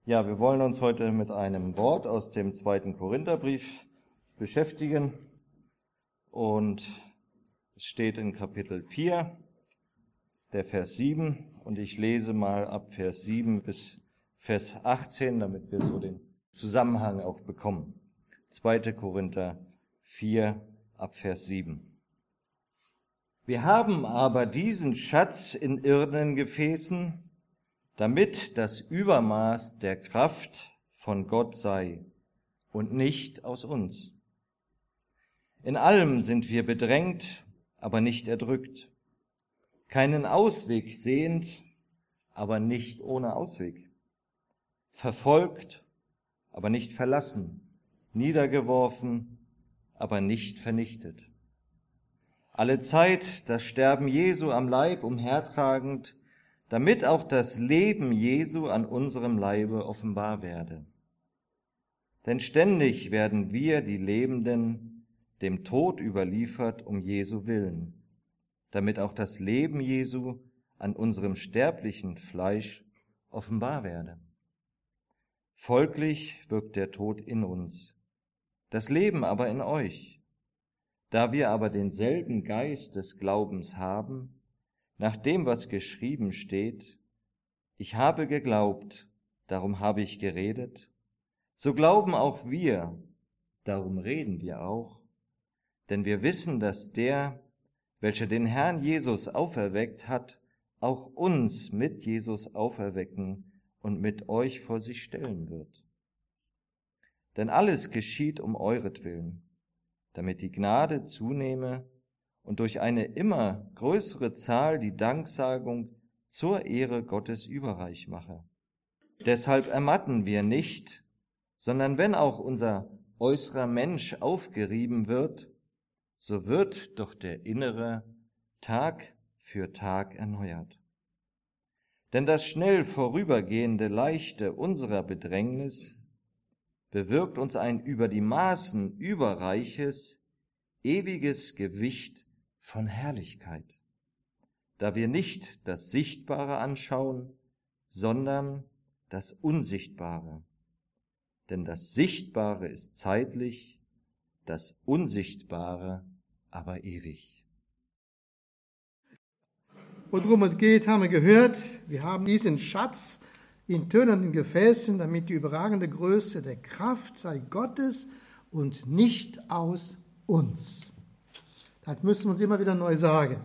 Ja, wir wollen uns heute mit einem Wort aus dem 2. Korintherbrief beschäftigen und es steht in Kapitel 4, der Vers 7 und ich lese mal ab Vers 7 bis Vers 18, damit wir so den Zusammenhang auch bekommen. 2. Korinther 4 ab Vers 7. Wir haben aber diesen Schatz in irdenen Gefäßen, damit das Übermaß der Kraft von Gott sei und nicht aus uns. In allem sind wir bedrängt, aber nicht erdrückt, keinen Ausweg sehend, aber nicht ohne Ausweg, verfolgt, aber nicht verlassen, niedergeworfen, aber nicht vernichtet. Alle Zeit das Sterben Jesu am Leib umhertragend, damit auch das Leben Jesu an unserem Leibe offenbar werde. Denn ständig werden wir, die Lebenden, dem Tod überliefert um Jesu willen, damit auch das Leben Jesu an unserem sterblichen Fleisch offenbar werde. Folglich wirkt der Tod in uns, das Leben aber in euch. Da wir aber denselben Geist des Glaubens haben, nach dem, was geschrieben steht, ich habe geglaubt, darum habe ich geredet, so glauben auch wir, darum reden wir auch, denn wir wissen, dass der, welcher den Herrn Jesus auferweckt hat, auch uns mit Jesus auferwecken und mit euch vor sich stellen wird. Denn alles geschieht um euretwillen, damit die Gnade zunehme und durch eine immer größere Zahl die Danksagung zur Ehre Gottes überreich mache. Deshalb ermatten wir nicht, sondern wenn auch unser äußerer Mensch aufgerieben wird, so wird doch der innere Tag für Tag erneuert. Denn das schnell vorübergehende Leichte unserer Bedrängnis bewirkt uns ein über die Maßen überreiches, ewiges Gewicht von Herrlichkeit, da wir nicht das Sichtbare anschauen, sondern das Unsichtbare. Denn das Sichtbare ist zeitlich, das Unsichtbare aber ewig. Worum es geht, haben wir gehört. Wir haben diesen Schatz in tönernen Gefäßen, damit die überragende Größe der Kraft sei Gottes und nicht aus uns. Das müssen wir uns immer wieder neu sagen.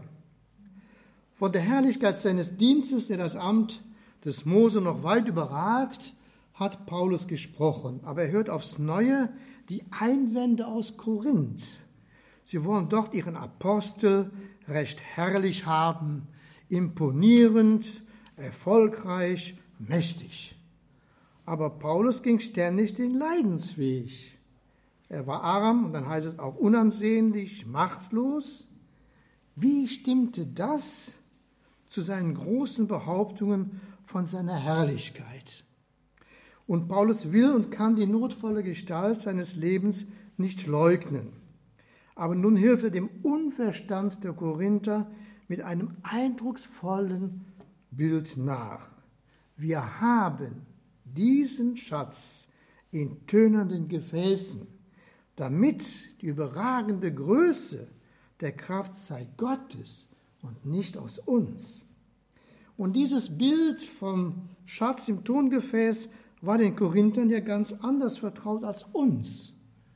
Von der Herrlichkeit seines Dienstes, der das Amt des Mose noch weit überragt, hat Paulus gesprochen. Aber er hört aufs Neue die Einwände aus Korinth. Sie wollen dort ihren Apostel recht herrlich haben, imponierend, erfolgreich, mächtig. Aber Paulus ging ständig den Leidensweg. Er war arm und dann heißt es auch unansehnlich, machtlos. Wie stimmte das zu seinen großen Behauptungen von seiner Herrlichkeit? Und Paulus will und kann die notvolle Gestalt seines Lebens nicht leugnen. Aber nun hilft er dem Unverstand der Korinther mit einem eindrucksvollen Bild nach. Wir haben diesen Schatz in tönernden Gefäßen, damit die überragende Größe der Kraft sei Gottes und nicht aus uns. Und dieses Bild vom Schatz im Tongefäß war den Korinthern ja ganz anders vertraut als uns.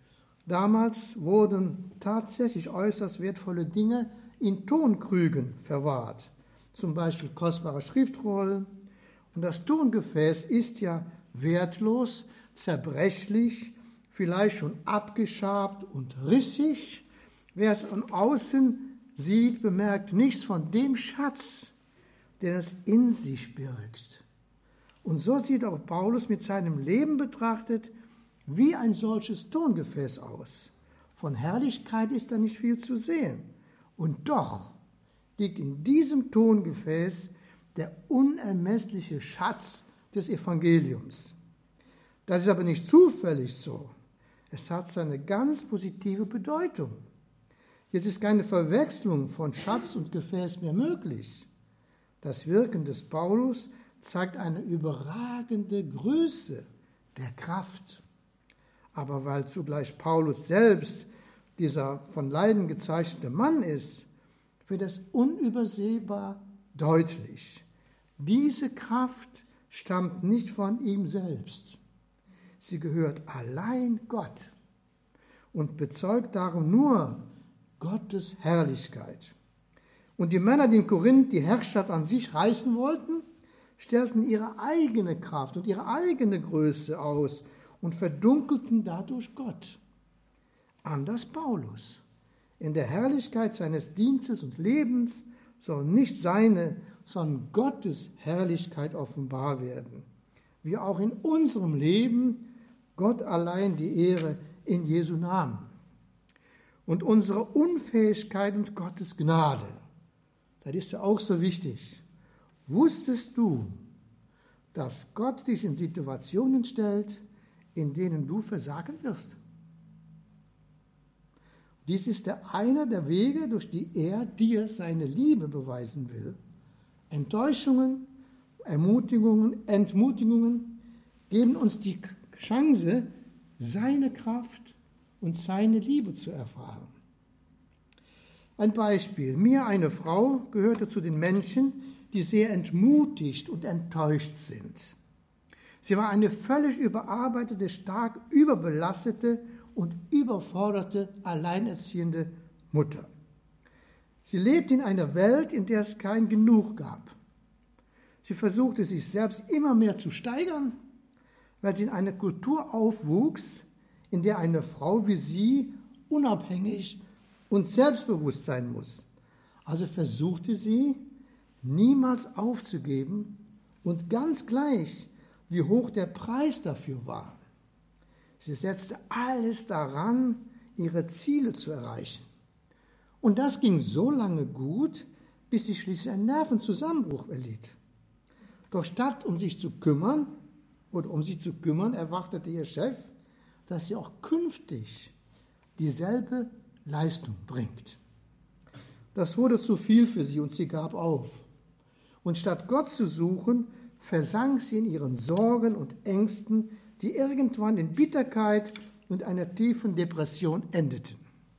Damals wurden tatsächlich äußerst wertvolle Dinge in Tonkrügen verwahrt, zum Beispiel kostbare Schriftrollen. Und das Tongefäß ist ja wertlos, zerbrechlich, vielleicht schon abgeschabt und rissig. Wer es von außen sieht, bemerkt nichts von dem Schatz, den es in sich birgt. Und so sieht auch Paulus mit seinem Leben betrachtet wie ein solches Tongefäß aus. Von Herrlichkeit ist da nicht viel zu sehen. Und doch liegt in diesem Tongefäß der unermessliche Schatz des Evangeliums. Das ist aber nicht zufällig so. Es hat seine ganz positive Bedeutung. Jetzt ist keine Verwechslung von Schatz und Gefäß mehr möglich. Das Wirken des Paulus zeigt eine überragende Größe der Kraft. Aber weil zugleich Paulus selbst dieser von Leiden gezeichnete Mann ist, wird es unübersehbar deutlich. Diese Kraft stammt nicht von ihm selbst. Sie gehört allein Gott und bezeugt darum nur Gottes Herrlichkeit. Und die Männer, die in Korinth die Herrschaft an sich reißen wollten, stellten ihre eigene Kraft und ihre eigene Größe aus und verdunkelten dadurch Gott. Anders Paulus. In der Herrlichkeit seines Dienstes und Lebens soll nicht seine, sondern Gottes Herrlichkeit offenbar werden. Wie auch in unserem Leben Gott allein die Ehre in Jesu Namen. Und unsere Unfähigkeit und Gottes Gnade, das ist ja auch so wichtig. Wusstest du, dass Gott dich in Situationen stellt, in denen du versagen wirst? Dies ist einer der Wege, durch die er dir seine Liebe beweisen will. Enttäuschungen, Entmutigungen geben uns die Chance, seine Kraft und seine Liebe zu erfahren. Ein Beispiel. Mir, eine Frau, gehörte zu den Menschen, die sehr entmutigt und enttäuscht sind. Sie war eine völlig überarbeitete, stark überbelastete und überforderte, alleinerziehende Mutter. Sie lebte in einer Welt, in der es kein Genug gab. Sie versuchte, sich selbst immer mehr zu steigern, weil sie in einer Kultur aufwuchs, in der eine Frau wie sie unabhängig und selbstbewusst sein muss. Also versuchte sie, niemals aufzugeben und ganz gleich, wie hoch der Preis dafür war. Sie setzte alles daran, ihre Ziele zu erreichen. Und das ging so lange gut, bis sie schließlich einen Nervenzusammenbruch erlitt. Doch statt um sich zu kümmern, erwartete ihr Chef, dass sie auch künftig dieselbe Leistung bringt. Das wurde zu viel für sie und sie gab auf. Und statt Gott zu suchen, versank sie in ihren Sorgen und Ängsten, die irgendwann in Bitterkeit und einer tiefen Depression endeten.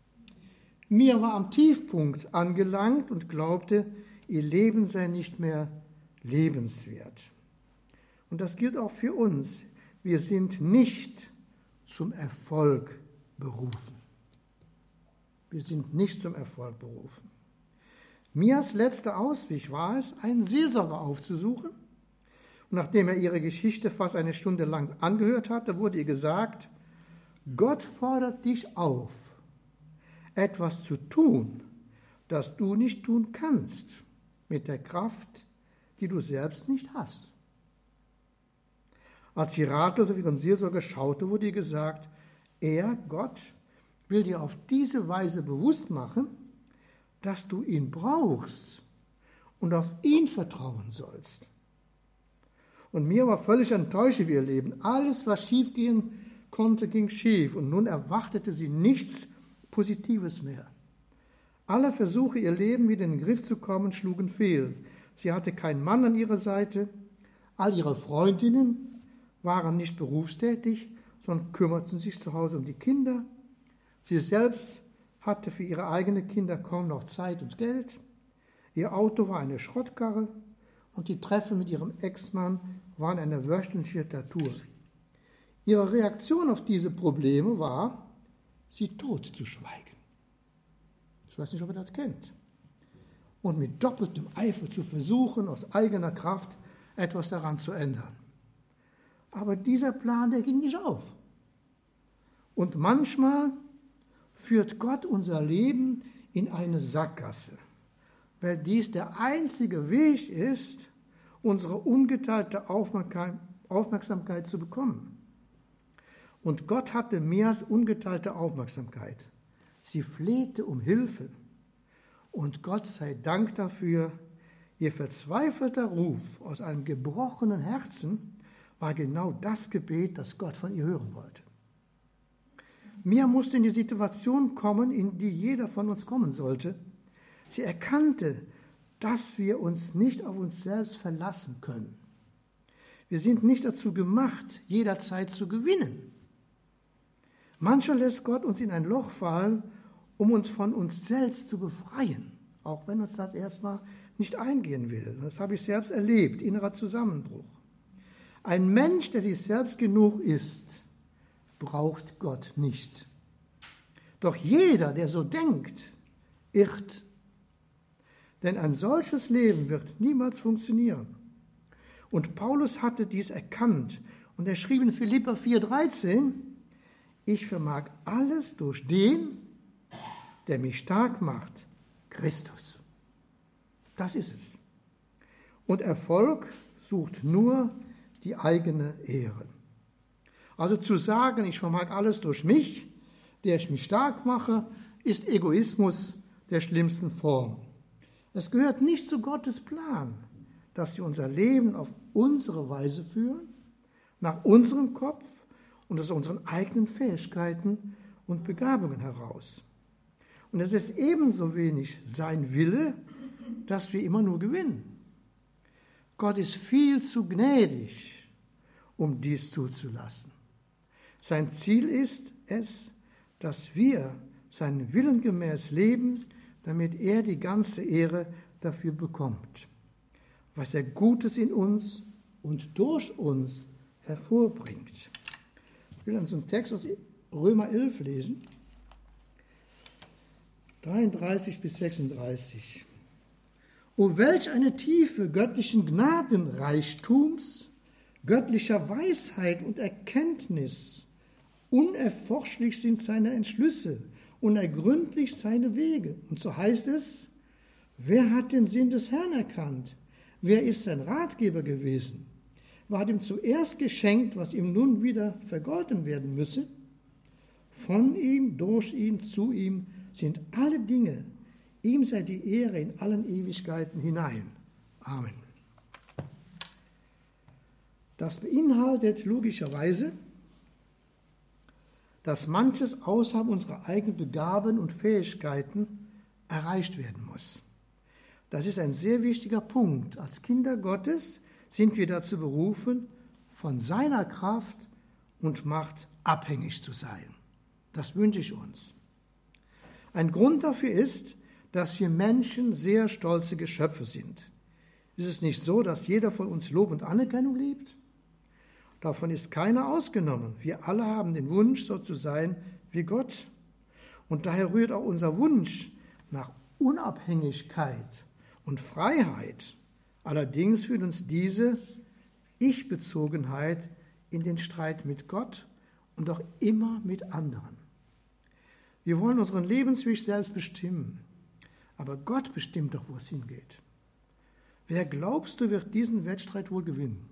Mir war am Tiefpunkt angelangt und glaubte, ihr Leben sei nicht mehr lebenswert. Und das gilt auch für uns. Wir sind nicht zum Erfolg berufen. Wir sind nicht zum Erfolg berufen. Mias letzter Ausweg war es, einen Seelsorger aufzusuchen. Und nachdem er ihre Geschichte fast eine Stunde lang angehört hatte, wurde ihr gesagt, Gott fordert dich auf, etwas zu tun, das du nicht tun kannst, mit der Kraft, die du selbst nicht hast. Als sie ratlos auf ihren Seelsorger schaute, wurde ihr gesagt, er, Gott, will dir auf diese Weise bewusst machen, dass du ihn brauchst und auf ihn vertrauen sollst. Und mir war völlig enttäuscht über ihr Leben. Alles, was schiefgehen konnte, ging schief. Und nun erwartete sie nichts Positives mehr. Alle Versuche, ihr Leben wieder in den Griff zu kommen, schlugen fehl. Sie hatte keinen Mann an ihrer Seite. All ihre Freundinnen waren nicht berufstätig, sondern kümmerten sich zu Hause um die Kinder. Sie selbst hatte für ihre eigenen Kinder kaum noch Zeit und Geld. Ihr Auto war eine Schrottkarre und die Treffen mit ihrem Ex-Mann waren eine wöchentliche Tortur. Ihre Reaktion auf diese Probleme war, sie totzuschweigen. Ich weiß nicht, ob ihr das kennt. Und mit doppeltem Eifer zu versuchen, aus eigener Kraft etwas daran zu ändern. Aber dieser Plan, der ging nicht auf. Und manchmal führt Gott unser Leben in eine Sackgasse, weil dies der einzige Weg ist, unsere ungeteilte Aufmerksamkeit zu bekommen. Und Gott hatte Mias ungeteilte Aufmerksamkeit. Sie flehte um Hilfe. Und Gott sei Dank dafür, ihr verzweifelter Ruf aus einem gebrochenen Herzen war genau das Gebet, das Gott von ihr hören wollte. Mia musste in die Situation kommen, in die jeder von uns kommen sollte. Sie erkannte, dass wir uns nicht auf uns selbst verlassen können. Wir sind nicht dazu gemacht, jederzeit zu gewinnen. Manchmal lässt Gott uns in ein Loch fallen, um uns von uns selbst zu befreien, auch wenn uns das erstmal nicht eingehen will. Das habe ich selbst erlebt, innerer Zusammenbruch. Ein Mensch, der sich selbst genug ist, braucht Gott nicht. Doch jeder, der so denkt, irrt. Denn ein solches Leben wird niemals funktionieren. Und Paulus hatte dies erkannt und er schrieb in Philipper 4,13: Ich vermag alles durch den, der mich stark macht, Christus. Das ist es. Und Erfolg sucht nur die eigene Ehre. Also zu sagen, ich vermag alles durch mich, der ich mich stark mache, ist Egoismus der schlimmsten Form. Es gehört nicht zu Gottes Plan, dass wir unser Leben auf unsere Weise führen, nach unserem Kopf und aus unseren eigenen Fähigkeiten und Begabungen heraus. Und es ist ebenso wenig sein Wille, dass wir immer nur gewinnen. Gott ist viel zu gnädig, um dies zuzulassen. Sein Ziel ist es, dass wir seinen Willen gemäß leben, damit er die ganze Ehre dafür bekommt, was er Gutes in uns und durch uns hervorbringt. Ich will uns einen Text aus Römer 11 lesen, 33 bis 36. O welch eine Tiefe göttlichen Gnadenreichtums, göttlicher Weisheit und Erkenntnis! Unerforschlich sind seine Entschlüsse, unergründlich seine Wege. Und so heißt es, wer hat den Sinn des Herrn erkannt? Wer ist sein Ratgeber gewesen? Wer hat ihm zuerst geschenkt, was ihm nun wieder vergolten werden müsse? Von ihm, durch ihn, zu ihm sind alle Dinge. Ihm sei die Ehre in allen Ewigkeiten hinein. Amen. Das beinhaltet logischerweise, dass manches außerhalb unserer eigenen Begabungen und Fähigkeiten erreicht werden muss. Das ist ein sehr wichtiger Punkt. Als Kinder Gottes sind wir dazu berufen, von seiner Kraft und Macht abhängig zu sein. Das wünsche ich uns. Ein Grund dafür ist, dass wir Menschen sehr stolze Geschöpfe sind. Ist es nicht so, dass jeder von uns Lob und Anerkennung liebt? Davon ist keiner ausgenommen. Wir alle haben den Wunsch, so zu sein wie Gott. Und daher rührt auch unser Wunsch nach Unabhängigkeit und Freiheit. Allerdings führt uns diese Ich-Bezogenheit in den Streit mit Gott und auch immer mit anderen. Wir wollen unseren Lebensweg selbst bestimmen, aber Gott bestimmt doch, wo es hingeht. Wer glaubst du, wird diesen Wettstreit wohl gewinnen?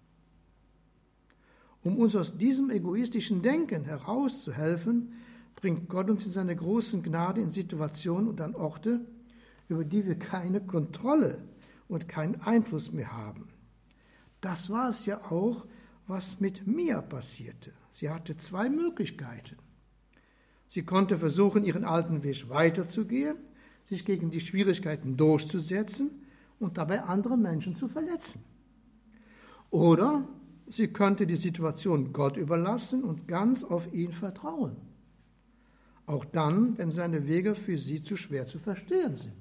Um uns aus diesem egoistischen Denken herauszuhelfen, bringt Gott uns in seiner großen Gnade in Situationen und an Orte, über die wir keine Kontrolle und keinen Einfluss mehr haben. Das war es ja auch, was mit Mia passierte. Sie hatte zwei Möglichkeiten. Sie konnte versuchen, ihren alten Weg weiterzugehen, sich gegen die Schwierigkeiten durchzusetzen und dabei andere Menschen zu verletzen. Oder sie könnte die Situation Gott überlassen und ganz auf ihn vertrauen. Auch dann, wenn seine Wege für sie zu schwer zu verstehen sind.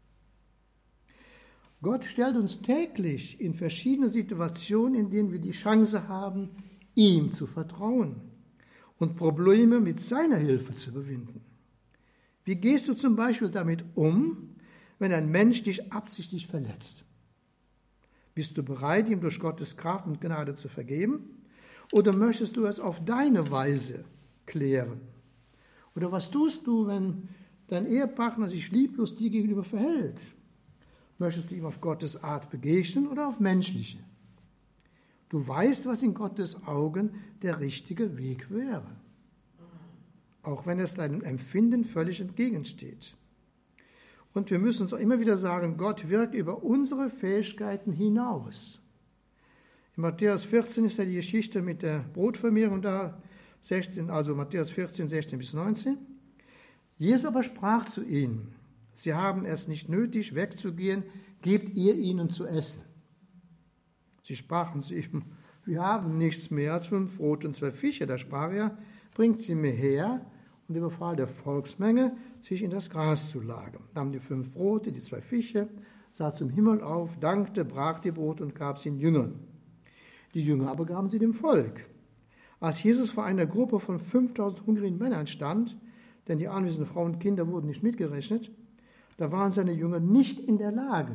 Gott stellt uns täglich in verschiedene Situationen, in denen wir die Chance haben, ihm zu vertrauen und Probleme mit seiner Hilfe zu überwinden. Wie gehst du zum Beispiel damit um, wenn ein Mensch dich absichtlich verletzt? Bist du bereit, ihm durch Gottes Kraft und Gnade zu vergeben? Oder möchtest du es auf deine Weise klären? Oder was tust du, wenn dein Ehepartner sich lieblos dir gegenüber verhält? Möchtest du ihm auf Gottes Art begegnen oder auf menschliche? Du weißt, was in Gottes Augen der richtige Weg wäre, auch wenn es deinem Empfinden völlig entgegensteht. Und wir müssen uns auch immer wieder sagen, Gott wirkt über unsere Fähigkeiten hinaus. In Matthäus 14 ist ja die Geschichte mit der Brotvermehrung da, 16, also Matthäus 14, 16 bis 19. Jesus aber sprach zu ihnen, sie haben es nicht nötig, wegzugehen, gebt ihr ihnen zu essen. Sie sprachen zu ihm, wir haben nichts mehr als 5 Brote und 2 Fische. Da sprach er, bringt sie mir her, und überfahl der Volksmenge, sich in das Gras zu lagern. Nahm die 5 Brote, die 2 Fische, sah zum Himmel auf, dankte, brach die Brote und gab sie den Jüngern. Die Jünger aber gaben sie dem Volk. Als Jesus vor einer Gruppe von 5000 hungrigen Männern stand, denn die anwesenden Frauen und Kinder wurden nicht mitgerechnet, da waren seine Jünger nicht in der Lage,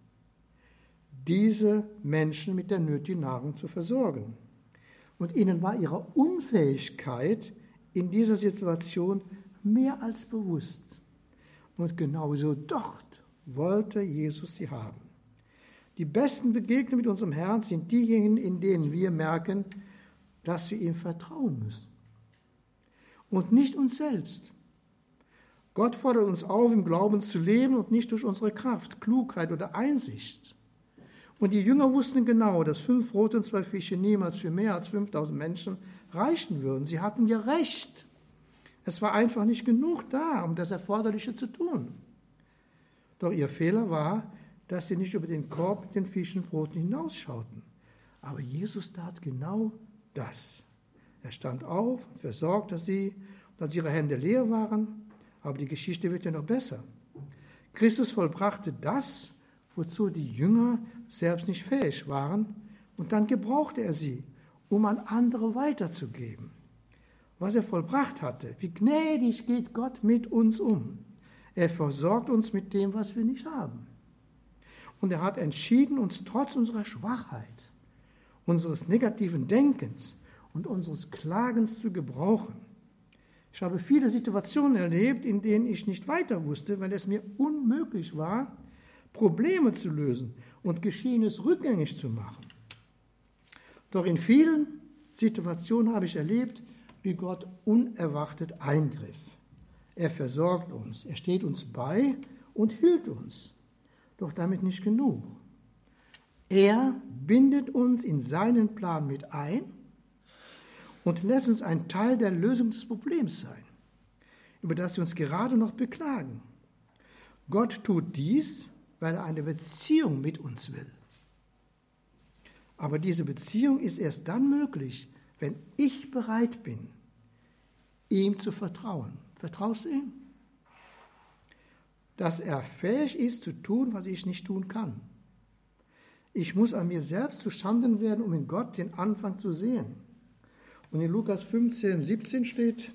diese Menschen mit der nötigen Nahrung zu versorgen. Und ihnen war ihre Unfähigkeit in dieser Situation mehr als bewusst. Und genauso dort wollte Jesus sie haben. Die besten Begegnungen mit unserem Herrn sind diejenigen, in denen wir merken, dass wir ihm vertrauen müssen. Und nicht uns selbst. Gott fordert uns auf, im Glauben zu leben und nicht durch unsere Kraft, Klugheit oder Einsicht. Und die Jünger wussten genau, dass 5 Brote und 2 Fische niemals für mehr als 5000 Menschen reichen würden. Sie hatten ja recht. Es war einfach nicht genug da, um das Erforderliche zu tun. Doch ihr Fehler war, dass sie nicht über den Korb mit den Fischen und Broten hinausschauten. Aber Jesus tat genau das. Er stand auf und versorgte sie, und als ihre Hände leer waren, aber die Geschichte wird ja noch besser. Christus vollbrachte das, wozu die Jünger selbst nicht fähig waren, und dann gebrauchte er sie, um an andere weiterzugeben. Was er vollbracht hatte, wie gnädig geht Gott mit uns um. Er versorgt uns mit dem, was wir nicht haben. Und er hat entschieden, uns trotz unserer Schwachheit, unseres negativen Denkens und unseres Klagens zu gebrauchen. Ich habe viele Situationen erlebt, in denen ich nicht weiter wusste, weil es mir unmöglich war, Probleme zu lösen und Geschehenes rückgängig zu machen. Doch in vielen Situationen habe ich erlebt, wie Gott unerwartet eingriff. Er versorgt uns, er steht uns bei und hilft uns. Doch damit nicht genug. Er bindet uns in seinen Plan mit ein und lässt uns ein Teil der Lösung des Problems sein, über das wir uns gerade noch beklagen. Gott tut dies, weil er eine Beziehung mit uns will. Aber diese Beziehung ist erst dann möglich, wenn ich bereit bin, ihm zu vertrauen. Vertraust du ihm? Dass er fähig ist zu tun, was ich nicht tun kann. Ich muss an mir selbst zustande werden, um in Gott den Anfang zu sehen. Und in Lukas 15, 17 steht,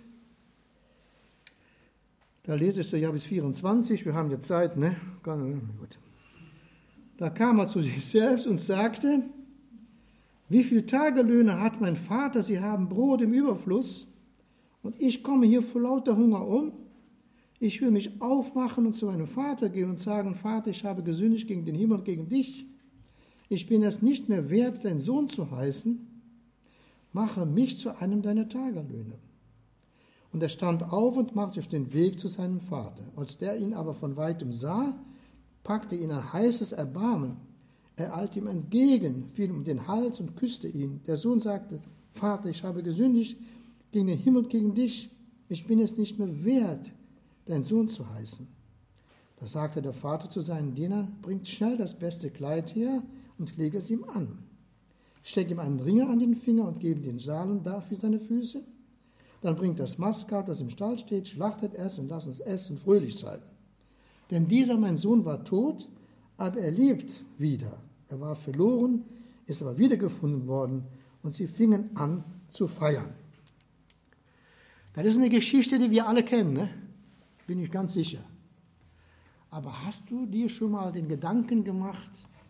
da lese ich so ja bis 24, wir haben jetzt Zeit, ne? Gut. Da kam er zu sich selbst und sagte, wie viele Tagelöhne hat mein Vater, sie haben Brot im Überfluss, und ich komme hier vor lauter Hunger um. Ich will mich aufmachen und zu meinem Vater gehen und sagen, Vater, ich habe gesündigt gegen den Himmel und gegen dich. Ich bin es nicht mehr wert, dein Sohn zu heißen. Mache mich zu einem deiner Tagelöhne. Und er stand auf und machte sich auf den Weg zu seinem Vater. Als der ihn aber von weitem sah, packte ihn ein heißes Erbarmen. Er eilte ihm entgegen, fiel ihm um den Hals und küsste ihn. Der Sohn sagte, Vater, ich habe gesündigt gegen den Himmel und gegen dich. Ich bin es nicht mehr wert, dein Sohn zu heißen. Da sagte der Vater zu seinen Dienern, bringt schnell das beste Kleid her und lege es ihm an. Steck ihm einen Ring an den Finger und gebe den Salen dafür seine Füße. Dann bringt das Mastkalb, das im Stall steht, schlachtet es und lasst uns essen und fröhlich sein. Denn dieser, mein Sohn, war tot, aber er lebt wieder. Er war verloren, ist aber wiedergefunden worden, und sie fingen an zu feiern. Das ist eine Geschichte, die wir alle kennen, ne? Bin ich ganz sicher. Aber hast du dir schon mal den Gedanken gemacht,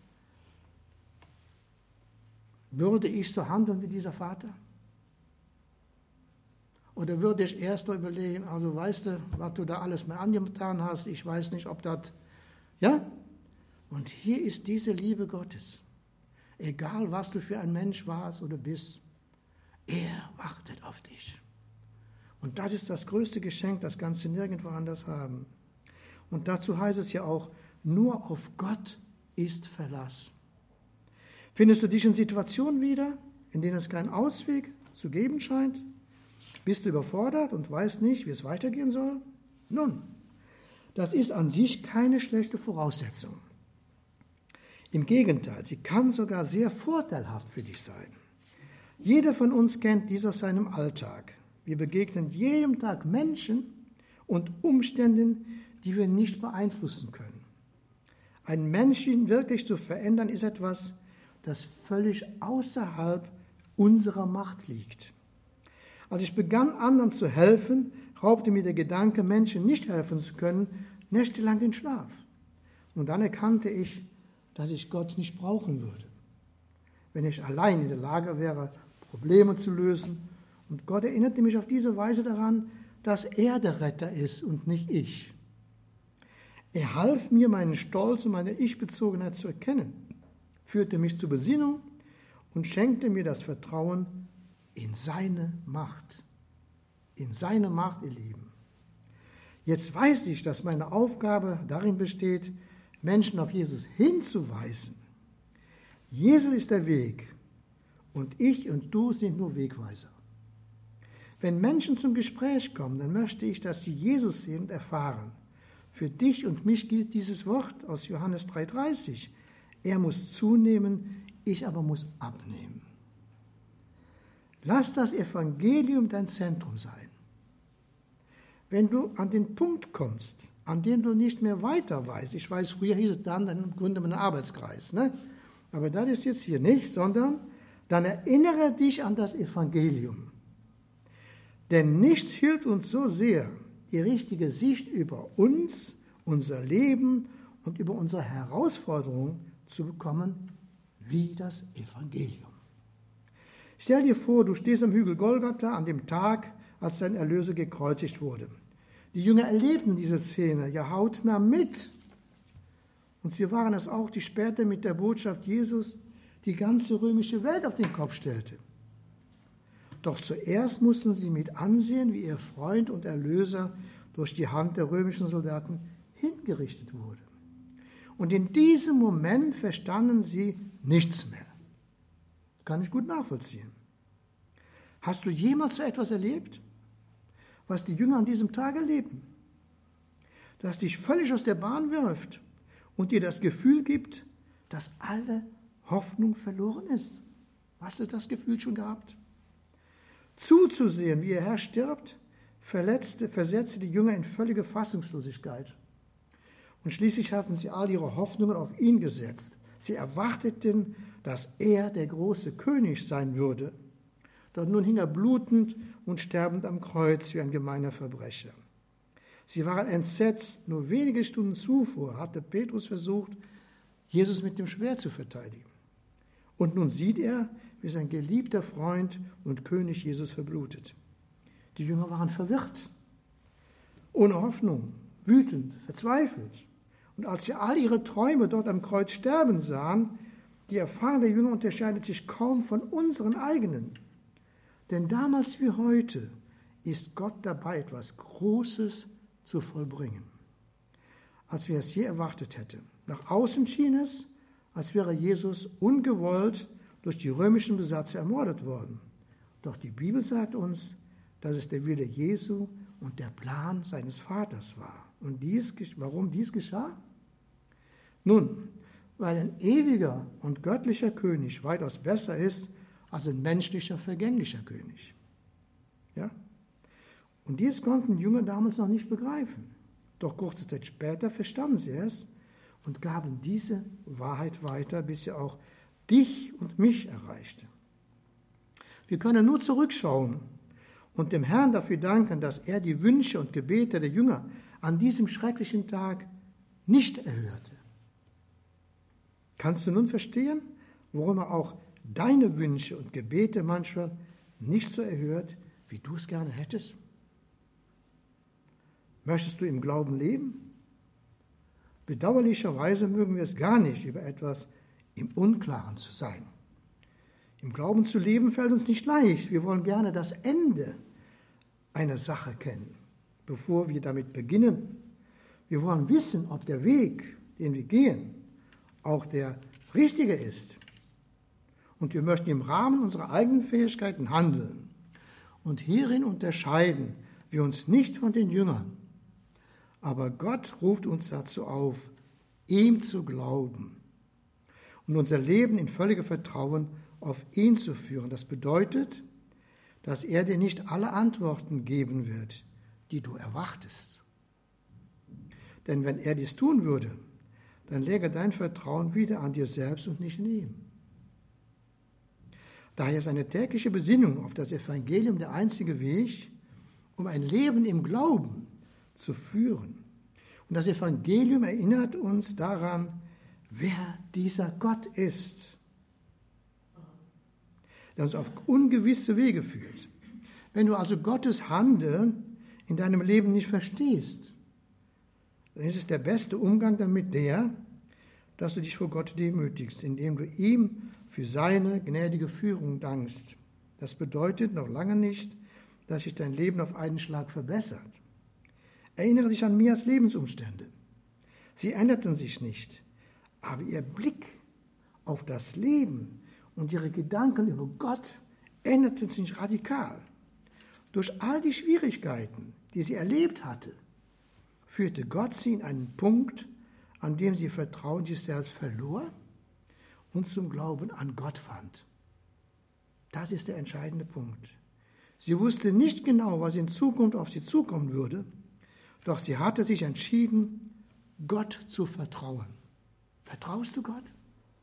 würde ich so handeln wie dieser Vater? Oder würde ich erst noch überlegen, also weißt du, was du da alles mir angetan hast, ich weiß nicht, ob das, ja? Und hier ist diese Liebe Gottes. Egal, was du für ein Mensch warst oder bist, er wartet auf dich. Und das ist das größte Geschenk, das kannst du nirgendwo anders haben. Und dazu heißt es ja auch, nur auf Gott ist Verlass. Findest du dich in Situationen wieder, in denen es keinen Ausweg zu geben scheint? Bist du überfordert und weißt nicht, wie es weitergehen soll? Nun, das ist an sich keine schlechte Voraussetzung. Im Gegenteil, sie kann sogar sehr vorteilhaft für dich sein. Jeder von uns kennt dies aus seinem Alltag. Wir begegnen jedem Tag Menschen und Umständen, die wir nicht beeinflussen können. Einen Menschen wirklich zu verändern, ist etwas, das völlig außerhalb unserer Macht liegt. Als ich begann, anderen zu helfen, raubte mir der Gedanke, Menschen nicht helfen zu können, nächtelang den Schlaf. Und dann erkannte ich, dass ich Gott nicht brauchen würde, wenn ich allein in der Lage wäre, Probleme zu lösen. Und Gott erinnerte mich auf diese Weise daran, dass er der Retter ist und nicht ich. Er half mir, meinen Stolz und meine Ich-Bezogenheit zu erkennen, führte mich zur Besinnung und schenkte mir das Vertrauen in seine Macht. In seine Macht, ihr Lieben. Jetzt weiß ich, dass meine Aufgabe darin besteht, Menschen auf Jesus hinzuweisen. Jesus ist der Weg und ich und du sind nur Wegweiser. Wenn Menschen zum Gespräch kommen, dann möchte ich, dass sie Jesus sehen und erfahren. Für dich und mich gilt dieses Wort aus Johannes 3,30. Er muss zunehmen, ich aber muss abnehmen. Lass das Evangelium dein Zentrum sein. Wenn du an den Punkt kommst, an dem du nicht mehr weiter weißt, ich weiß, früher hieß es dann im Grunde ein Arbeitskreis, ne? Aber das ist jetzt hier nicht, sondern dann erinnere dich an das Evangelium. Denn nichts hilft uns so sehr, die richtige Sicht über uns, unser Leben und über unsere Herausforderungen zu bekommen, wie das Evangelium. Stell dir vor, du stehst am Hügel Golgatha an dem Tag, als dein Erlöser gekreuzigt wurde. Die Jünger erlebten diese Szene ja hautnah mit. Und sie waren es auch, die später mit der Botschaft Jesus die ganze römische Welt auf den Kopf stellte. Doch zuerst mussten sie mit ansehen, wie ihr Freund und Erlöser durch die Hand der römischen Soldaten hingerichtet wurde. Und in diesem Moment verstanden sie nichts mehr. Kann ich gut nachvollziehen. Hast du jemals so etwas erlebt, was die Jünger an diesem Tag erleben? Das dich völlig aus der Bahn wirft und dir das Gefühl gibt, dass alle Hoffnung verloren ist. Hast du das Gefühl schon gehabt? Zuzusehen, wie ihr Herr stirbt, versetzte die Jünger in völlige Fassungslosigkeit. Und schließlich hatten sie all ihre Hoffnungen auf ihn gesetzt. Sie erwarteten, dass er der große König sein würde. Doch nun hing er blutend und sterbend am Kreuz wie ein gemeiner Verbrecher. Sie waren entsetzt. Nur wenige Stunden zuvor hatte Petrus versucht, Jesus mit dem Schwert zu verteidigen. Und nun sieht er, wie sein geliebter Freund und König Jesus verblutet. Die Jünger waren verwirrt, ohne Hoffnung, wütend, verzweifelt. Und als sie all ihre Träume dort am Kreuz sterben sahen, die Erfahrung der Jünger unterscheidet sich kaum von unseren eigenen. Denn damals wie heute ist Gott dabei, etwas Großes zu vollbringen, als wir es je erwartet hätten. Nach außen schien es, als wäre Jesus ungewollt durch die römischen Besatzer ermordet worden. Doch die Bibel sagt uns, dass es der Wille Jesu und der Plan seines Vaters war. Und warum dies geschah? Nun, weil ein ewiger und göttlicher König weitaus besser ist als ein menschlicher, vergänglicher König. Ja? Und dies konnten die Jünger damals noch nicht begreifen. Doch kurze Zeit später verstanden sie es und gaben diese Wahrheit weiter, bis sie auch dich und mich erreichte. Wir können nur zurückschauen und dem Herrn dafür danken, dass er die Wünsche und Gebete der Jünger an diesem schrecklichen Tag nicht erhörte. Kannst du nun verstehen, warum er auch deine Wünsche und Gebete manchmal nicht so erhört, wie du es gerne hättest? Möchtest du im Glauben leben? Bedauerlicherweise mögen wir es gar nicht, über etwas im Unklaren zu sein. Im Glauben zu leben fällt uns nicht leicht. Wir wollen gerne das Ende einer Sache kennen, bevor wir damit beginnen. Wir wollen wissen, ob der Weg, den wir gehen, auch der richtige ist. Und wir möchten im Rahmen unserer eigenen Fähigkeiten handeln. Und hierin unterscheiden wir uns nicht von den Jüngern. Aber Gott ruft uns dazu auf, ihm zu glauben und unser Leben in völliger Vertrauen auf ihn zu führen. Das bedeutet, dass er dir nicht alle Antworten geben wird, die du erwartest. Denn wenn er dies tun würde, dann läge dein Vertrauen wieder an dir selbst und nicht in ihm. Daher ist eine tägliche Besinnung auf das Evangelium der einzige Weg, um ein Leben im Glauben zu führen. Und das Evangelium erinnert uns daran, wer dieser Gott ist, der uns auf ungewisse Wege führt. Wenn du also Gottes Handeln in deinem Leben nicht verstehst, dann ist es der beste Umgang damit dass du dich vor Gott demütigst, indem du ihm für seine gnädige Führung dankst. Das bedeutet noch lange nicht, dass sich dein Leben auf einen Schlag verbessert. Erinnere dich an Mias Lebensumstände. Sie änderten sich nicht, aber ihr Blick auf das Leben und ihre Gedanken über Gott änderten sich radikal. Durch all die Schwierigkeiten, die sie erlebt hatte, führte Gott sie in einen Punkt, an dem sie Vertrauen sich selbst verlor und zum Glauben an Gott fand. Das ist der entscheidende Punkt. Sie wusste nicht genau, was in Zukunft auf sie zukommen würde, doch sie hatte sich entschieden, Gott zu vertrauen. Vertraust du Gott?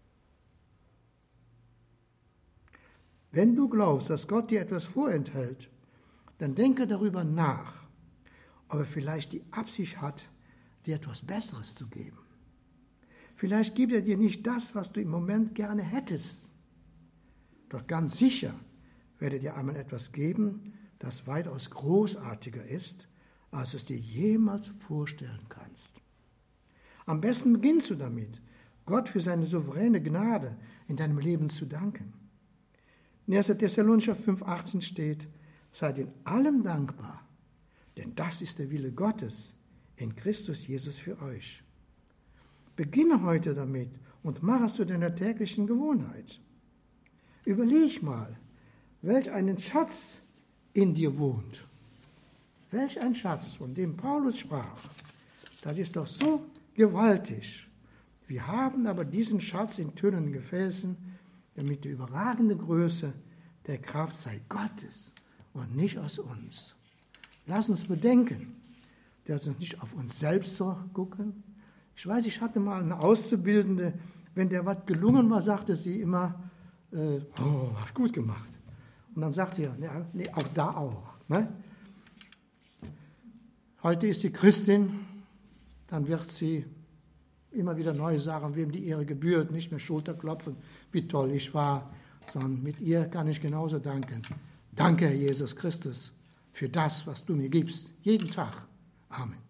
Wenn du glaubst, dass Gott dir etwas vorenthält, dann denke darüber nach, ob er vielleicht die Absicht hat, dir etwas Besseres zu geben. Vielleicht gibt er dir nicht das, was du im Moment gerne hättest. Doch ganz sicher wird er dir einmal etwas geben, das weitaus großartiger ist, als du es dir jemals vorstellen kannst. Am besten beginnst du damit, Gott für seine souveräne Gnade in deinem Leben zu danken. In 1. Thessalonicher 5,18 steht, seid in allem dankbar, denn das ist der Wille Gottes in Christus Jesus für euch. Beginne heute damit und mach es zu deiner täglichen Gewohnheit. Überleg mal, welch einen Schatz in dir wohnt. Welch ein Schatz, von dem Paulus sprach. Das ist doch so gewaltig. Wir haben aber diesen Schatz in tönernen Gefäßen, damit die überragende Größe der Kraft sei Gottes und nicht aus uns. Lass uns bedenken, dass wir nicht auf uns selbst so gucken. Ich weiß, ich hatte mal eine Auszubildende, wenn der was gelungen war, sagte sie immer, hast gut gemacht. Und dann sagt sie, ja, nee, auch da auch. Ne? Heute ist sie Christin, dann wird sie immer wieder neu sagen, wem die Ehre gebührt, nicht mehr Schulterklopfen, wie toll ich war, sondern mit ihr kann ich genauso danken. Danke, Herr Jesus Christus, für das, was du mir gibst, jeden Tag. Amen.